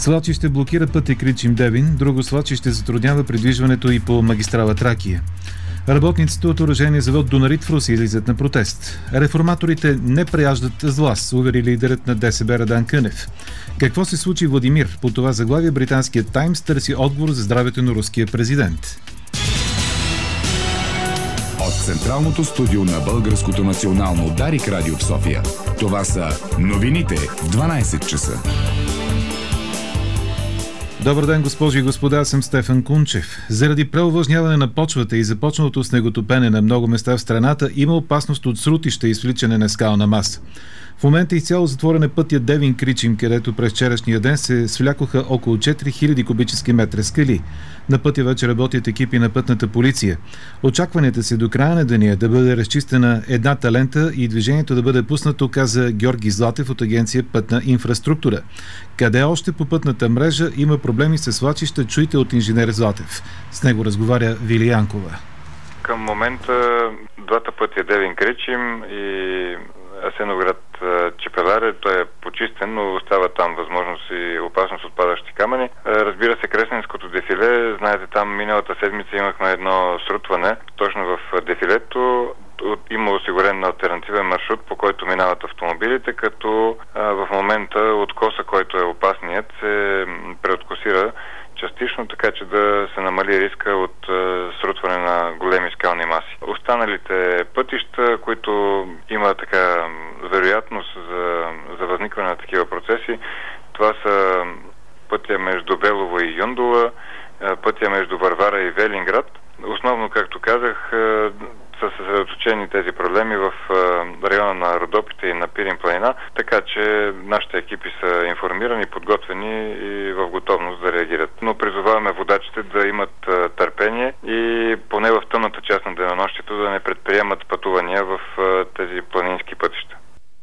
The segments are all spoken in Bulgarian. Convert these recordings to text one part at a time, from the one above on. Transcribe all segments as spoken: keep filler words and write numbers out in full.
Свлачище блокира пътя Кричим-Девин, друго свлачище затруднява придвижването и по магистрала Тракия. Работниците от оръжейния завод Донарит в Руси излизат на протест. Реформаторите не преяждат с власт, увери лидерът на ДСБ Радан Кънев. Какво се случи Владимир? По това заглавие британският Таймс търси отговор за здравето на руския президент. От централното студио на Българското национално Дарик радио в София. Това са новините в дванайсет часа. Добър ден, госпожи и господа, аз съм Стефан Кунчев. Заради преовлажняване на почвата и започналото снеготопене на много места в страната има опасност от срутища и свличане на скална маса. В момента изцяло затворен е пътя Девин-Кричим, където през вчерашния ден се свлякоха около четири хиляди кубически метра скали. На пътя вече работят екипи на пътната полиция. Очакванията се до края на деня да бъде разчистена едната лента и движението да бъде пуснато, каза Георги Златев от агенция Пътна инфраструктура. Къде още по пътната мрежа има проблеми с свлачища, чуйте от инженер Златев. С него разговаря Вили Янкова. Към момента двата пътя Девин-Кричим и Асеновград Чепеларе, той е почистен, но остава там възможност и опасност от падащи камъни. Разбира се, Кресненското дефиле, знаете, там миналата седмица имахме едно срутване, точно в дефилето. Има осигурен алтернативен маршрут, по който минават автомобилите, като в момента откоса, който е опасният, се преоткосира частично, така че да се намали риска от е, срутване на големи скални маси. Останалите пътища, които има така вероятност за, за възникване на такива процеси, това са пътя между Белово и Юндола, е, пътя между Варвара и Велинград. Основно, както казах, е, са съсредоточени тези проблеми в района на Родопите и на Пирин планина, така че нашите екипи са информирани, подготвени и в готовност да реагират. Но призоваваме водачите да имат търпение и поне в тъмната част на денонощието да не предприемат пътувания в тези планински пътища.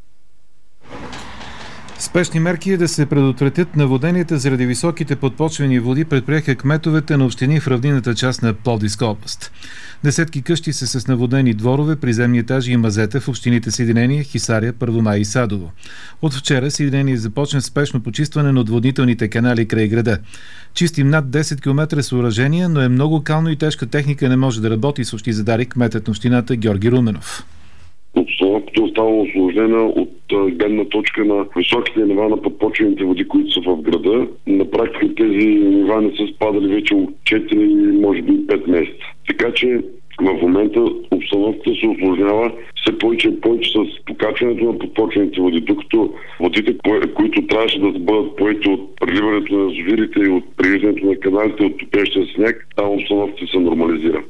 Спешни мерки е да се предотвратят наводненията заради високите подпочвени води, предприеха кметовете на общини в равнинната част на Пловдивска област. Десетки къщи са с наводнени дворове, приземни етажи и мазета в общините Съединение, Хисаря, Първомай и Садово. От вчера Съединение започна спешно почистване на отводнителните канали край града. Чистим над десет километра съоръжения, но е много кално и тежка техника не може да работи, съобщи за Дарик кметът на общината Георги Руменов. Обстановката остава усложнена от гледна точка на високите нива на подпочвените води, които са в града. На практика тези нива не са спадали вече от четири, може би пет месеца. Така че в момента обстановката се усложнява все повече и повече с покачването на подпочвените води, докато водите, които трябваше да бъдат поети от преливането на язовирите и от превиждането на каналите от топещия сняг, там обстановката се нормализира.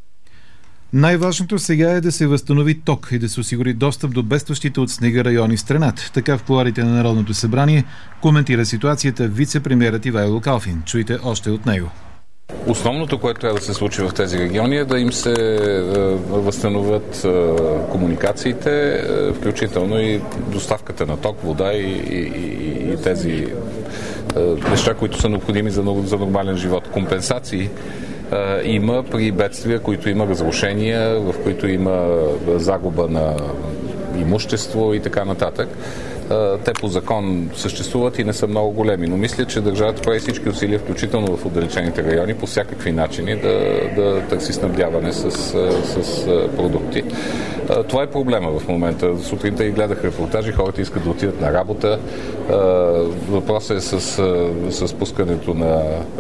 Най-важното сега е да се възстанови ток и да се осигури достъп до бедстващите от снега райони в страната. Така в кулоарите на Народното събрание коментира ситуацията вице-премиерът Ивайло Калфин. Чуйте още от него. Основното, което трябва да се случи в тези региони е да им се е, възстановят е, комуникациите, е, включително и доставката на ток, вода и, и, и, и тези е, неща, които са необходими за, за нормален живот. Компенсации има при бедствия, които има разрушения, в които има загуба на имущество и така нататък. Те по закон съществуват и не са много големи, но мисля, че държавата прави всички усилия, включително в отдалечените райони, по всякакви начини да, да търси снабдяване с, с продукти. Това е проблема в момента. Сутринта и гледах репортажи, хората искат да отидат на работа. Въпросът е с, с пускането на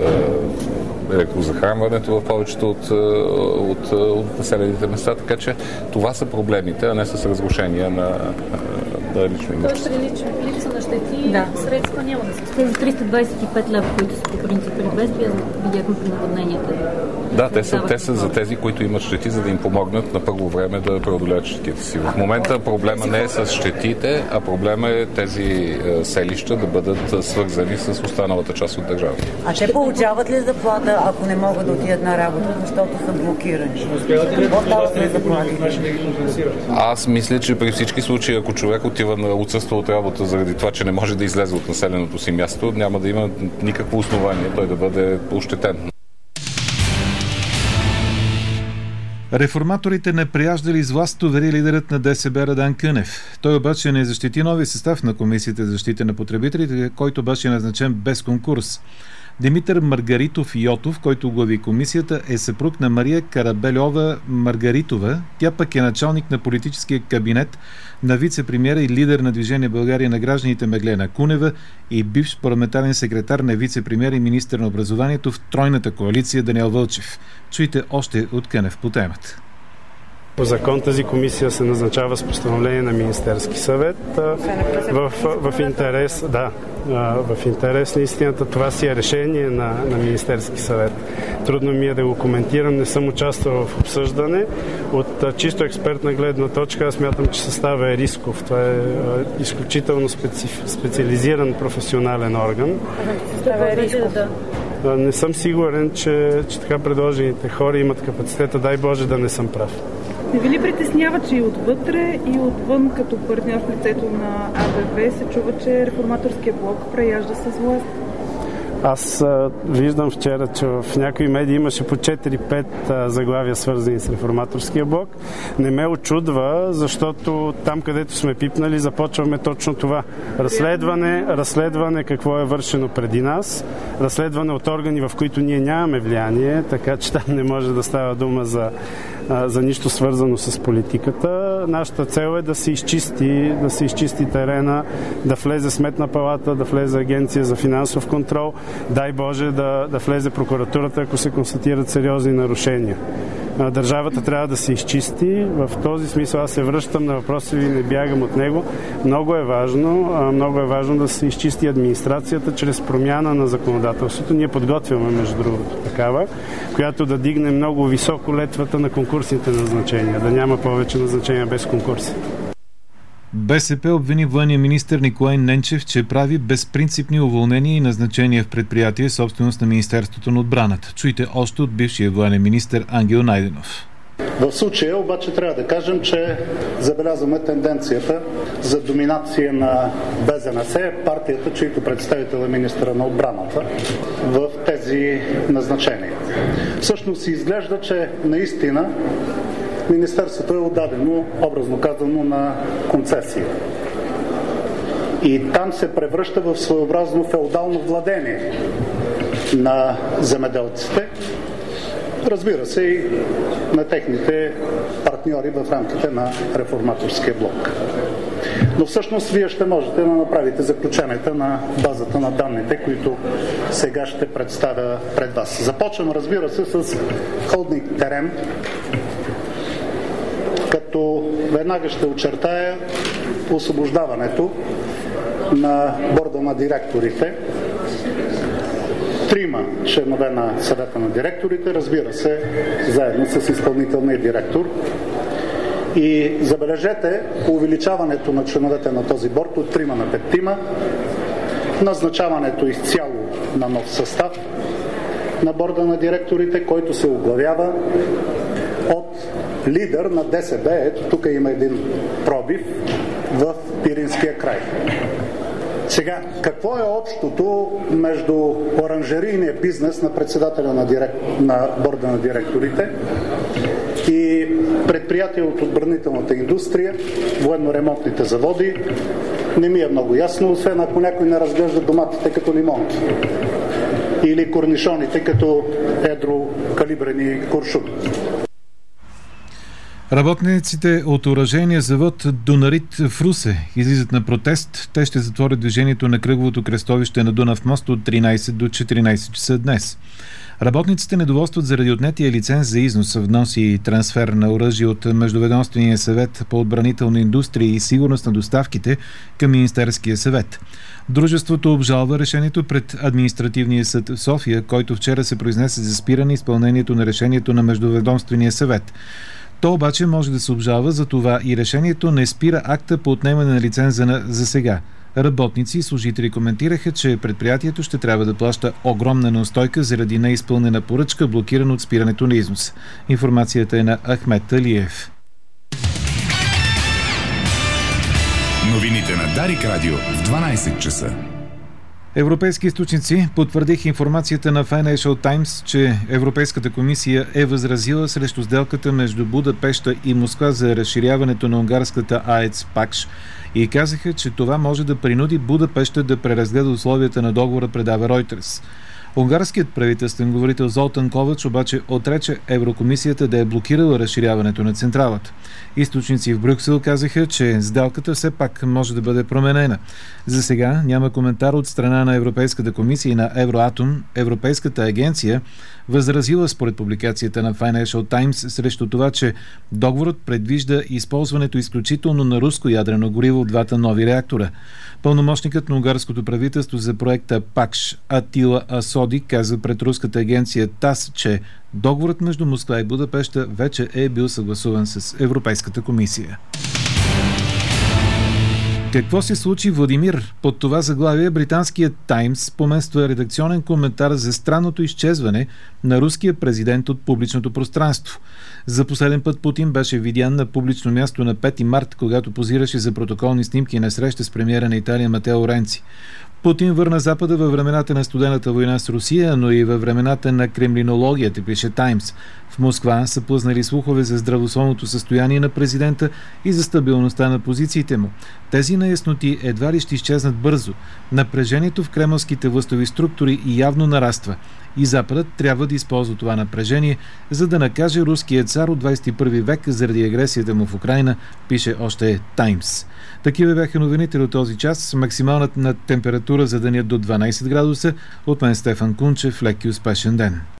електрозахранването в повечето от, от, от населените места, така че това са проблемите, а не с разрушения на, на лично имущество. Тоест при липса на щети, да. Средства няма да се спрят. Тези триста двадесет и пет лева, които са по принцип при бедствия, видяхме при наводненията. Да, те са, те са за тези, които имат щети, за да им помогнат на първо време да преодолеят щетите си. В момента проблема не е с щетите, а проблема е тези селища да бъдат свързани с останалата част от държавата. А те получават ли заплата, ако не могат да отидат на работа, защото са блокирани? Какво става с заплатите? Аз мисля, че при всички случаи, ако човек отива на отсъства от работа заради това, че не може да излезе от населеното си място, няма да има никакво основание той да бъде ощетен. Реформаторите не прияждали с власт, увери лидерът на ДСБ Радан Кънев. Той обаче не защити нови състав на Комисията за защита на потребителите, който беше назначен без конкурс. Димитър Маргаритов Йотов, който оглави комисията, е съпруг на Мария Карабельова Маргаритова. Тя пък е началник на политическия кабинет на вице-премиера и лидер на Движение България на гражданите Меглена Кунева и бивш парламентарен секретар на вице-премиер и министър на образованието в тройната коалиция Даниел Вълчев. Чуйте още от Кънев по темата. По закон тази комисия се назначава с постановление на Министерски съвет. В, в, в интерес, да, в интерес на истината това си е решение на, на Министерски съвет. Трудно ми е да го коментирам, не съм участвал в обсъждане. От чисто експертна гледна точка аз смятам, че съставът е рисков. Това е изключително специ, специализиран професионален орган. Съставът е рисков. Не съм сигурен, че, че така предложените хора имат капацитета. Дай Боже да не съм прав. Не ви ли притеснява, че и отвътре, и отвън, като партньор в лицето на А Б В, се чува, че реформаторския блок преяжда с власт? Аз а, виждам вчера, че в някои медии имаше по четири-пет заглавия, свързани с реформаторския блок. Не ме очудва, защото там, където сме пипнали, започваме точно това. Разследване, разследване какво е вършено преди нас, разследване от органи, в които ние нямаме влияние, така че там не може да става дума за за нищо свързано с политиката. Нашата цел е да се изчисти, да се изчисти терена, да влезе Сметна палата, да влезе Агенция за финансов контрол, дай Боже да, да влезе прокуратурата, ако се констатират сериозни нарушения. Държавата трябва да се изчисти. В този смисъл аз се връщам на въпроса ви, не бягам от него. Много е важно, много е важно да се изчисти администрацията чрез промяна на законодателството. Ние подготвяме, между другото, такава, която да дигне много високо летвата на конкурсните назначения, да няма повече назначения без конкурси. БСП обвини военния министър Николай Ненчев, че прави безпринципни уволнения и назначения в предприятие, собственост на Министерството на отбраната. Чуйте още от бившия военен министър Ангел Найденов. В случая обаче трябва да кажем, че забелязваме тенденцията за доминация на Б З Н С, партията, чието представител е министъра на отбраната в тези назначения. Всъщност изглежда, че наистина Министерството е отдадено, образно казано, на концесия. И там се превръща в своеобразно феодално владение на земеделците, разбира се и на техните партньори в рамките на реформаторския блок. Но всъщност вие ще можете да направите заключенията на базата на данните, които сега ще представя пред вас. Започвам, разбира се, с холдинг Терем, като веднага ще очертая освобождаването на борда на директорите. Трима членове на съвета на директорите, разбира се, заедно с изпълнителния директор. И забележете увеличаването на членовете на този борд от трима на петима, назначаването изцяло на нов състав на борда на директорите, който се оглавява от лидер на Д С Б. Ето тук има един пробив в Пиринския край. Сега, какво е общото между оранжерийния бизнес на председателя на, дирек... на борда на директорите и предприятия от отбранителната индустрия, военно-ремонтните заводи? Не ми е много ясно, освен ако някой не разглежда доматите като лимонки или корнишоните като едрокалибрени куршуми. Работниците от оръжейния завод Дунарит в Русе излизат на протест. Те ще затворят движението на кръговото кръстовище на Дунав мост от тринайсет до четиринайсет часа днес. Работниците недоволстват заради отнетия лиценз за износ, внос и трансфер на оръжие от Междуведомствения съвет по отбранителна индустрия и сигурност на доставките към Министерския съвет. Дружеството обжалва решението пред Административния съд в София, който вчера се произнесе за спиране изпълнението на решението на Междуведомствения съвет. То обаче може да се обжалва, за това и решението не спира акта по отнемане на лиценза на за сега. Работници и служители коментираха, че предприятието ще трябва да плаща огромна неустойка заради неизпълнена поръчка, блокирана от спирането на износ. Информацията е на Ахмед Талиев. Новините на Дарик Радио в дванайсет часа. Европейски източници потвърдиха информацията на Financial Times, че Европейската комисия е възразила срещу сделката между Будапеща и Москва за разширяването на унгарската АЕЦ Пакш и казаха, че това може да принуди Будапеща да преразгледа условията на договора, предава Reuters. Унгарският правителствен говорител Золтан Ковач обаче отрече Еврокомисията да е блокирала разширяването на централата. Източници в Брюксел казаха, че сделката все пак може да бъде променена. За сега няма коментар от страна на Европейската комисия и на Евроатом. Европейската агенция възразила според публикацията на Financial Times срещу това, че договорът предвижда използването изключително на руско ядрено гориво от двата нови реактора. Пълномощникът на унгарското правителство за проекта Пакш Атила Асоди каза пред руската агенция ТАС, че договорът между Москва и Будапеща вече е бил съгласуван с Европейската комисия. Какво се случи, Владимир? Под това заглавие британският Таймс помества редакционен коментар за странното изчезване на руския президент от публичното пространство. За последен път Путин беше видян на публично място на пети март, когато позираше за протоколни снимки на среща с премиера на Италия Матео Ренци. Путин върна Запада във времената на студената война с Русия, но и във времената на кремлинологията, пише Таймс. В Москва са плъзнали слухове за здравословното състояние на президента и за стабилността на позициите му. Тези неясноти едва ли ще изчезнат бързо. Напрежението в кремълските властови структури явно нараства. И Западът трябва да използва това напрежение, за да накаже руския цар от двадесет и първи век заради агресията му в Украйна, пише още Таймс. Такива бяха новините до този час. Максималната температура за деня до дванадесет градуса. От мен Стефан Кунчев. Лек и успешен ден.